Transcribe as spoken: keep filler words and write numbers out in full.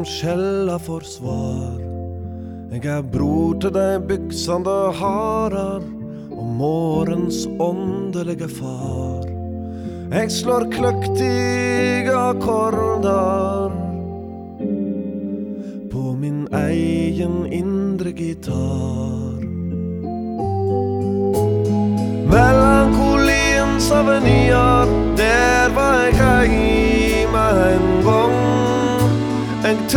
skjella for svar. Jeg er bror til de byksande harar og morgens åndelige far. Jeg slår kløktige akkorder på min egen indre gitar. Melankoliens avenyer